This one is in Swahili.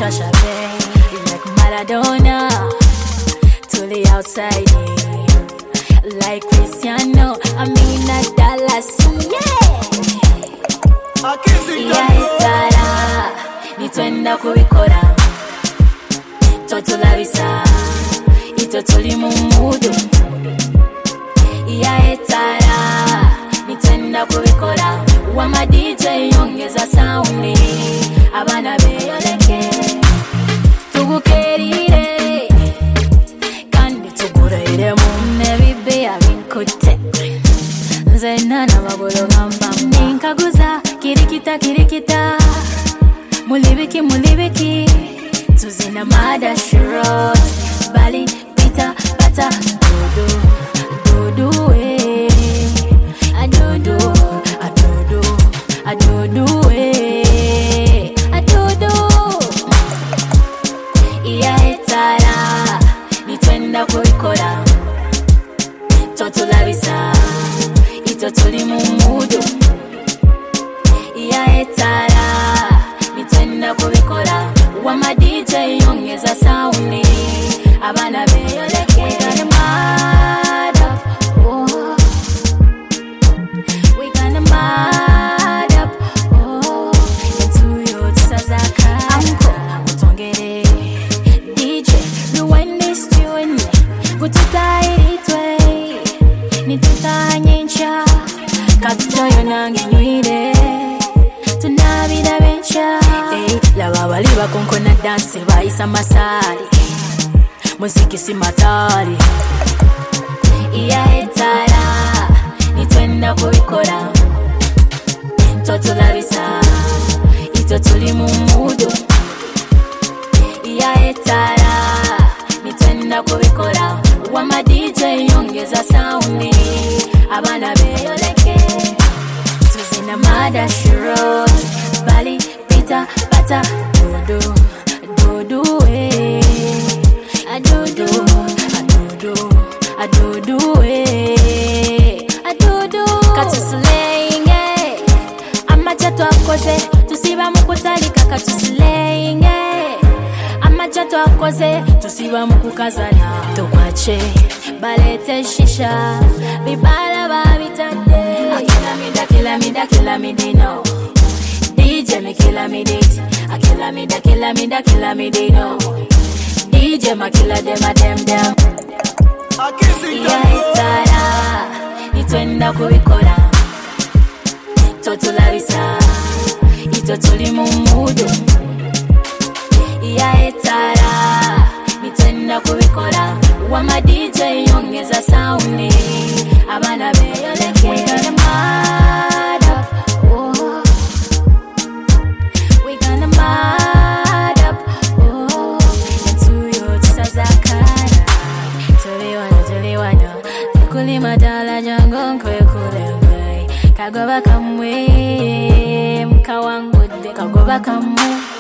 Sasha Bay, like Maradona, to the outside, like Cristiano, I mean that Dallas, itara, nitwenda kubikora, totulabisa, ito tuli mu mudu. Itara, nitwenda kubikora, wama DJ yongeza sound, abana beyoleke, tugukerire, kandi tugurire munne bibe abinkute. Nzena n'abagolo gamba ninkaguza kirikita mulibiki tuzina mada shirot bali pita bata dodo itara nitwenda kubikora totulabisa ito tuli mu mudu. Itara nitwenda kubikora wama DJ yongeza sound abana beyoleke. We gonna mad up, oh. We gonna mad up, oh. Into your sazaka anko utongere DJ ruwende stewing gututairitwe nitutanyensha katutoyo nange nywire tunabira bencha laba bali bakonkona dance bayisa masali muziki si matali. Itara nitwenda kubikora totulabisa ito tuli mu mudu. Itara nitwenda kubikora wama DJ yongeza sound abana beyoleke tuzina mada shirot bali pita bata dodo adodo katuslenge amacha twakoze tusiba mukutalika katuslenge amacha twakoze tusiba mukukazana tukwache balete shisha bibala babitade kila midino DJ me killa me date killa me dino DJ ma killa dem itara nitwenda kubikora totulabisa ito tuli mu mudu. Itara nitwenda kubikora wama DJ yongeza sound abana beyoleke. We gonna mad up, oh. We gonna mad up, oh. Into your sazakana tuliwana tukuli madala jango nkwe kule kagoba kamwe mkawangude kagoba kamwe